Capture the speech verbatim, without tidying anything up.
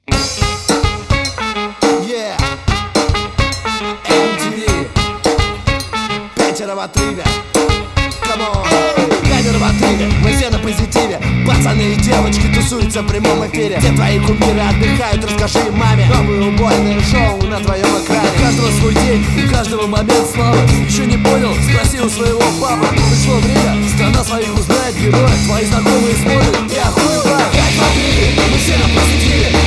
Yeah. эм ти ви. Пятеро в отрыве. Come on. Пятеро в отрыве, мы все на позитиве. Пацаны и девочки тусуются в прямом эфире. Где твои кумиры отдыхают, расскажи им маме. Новое убойное шоу на твоем экране. У каждого свой день, у каждого момент славы. Еще не понял? Спроси у своего папы. Пришло время, страна своих узнает героев. Твои знакомые смотрят и охуевают. Пять в отрыве, мы все на позитиве.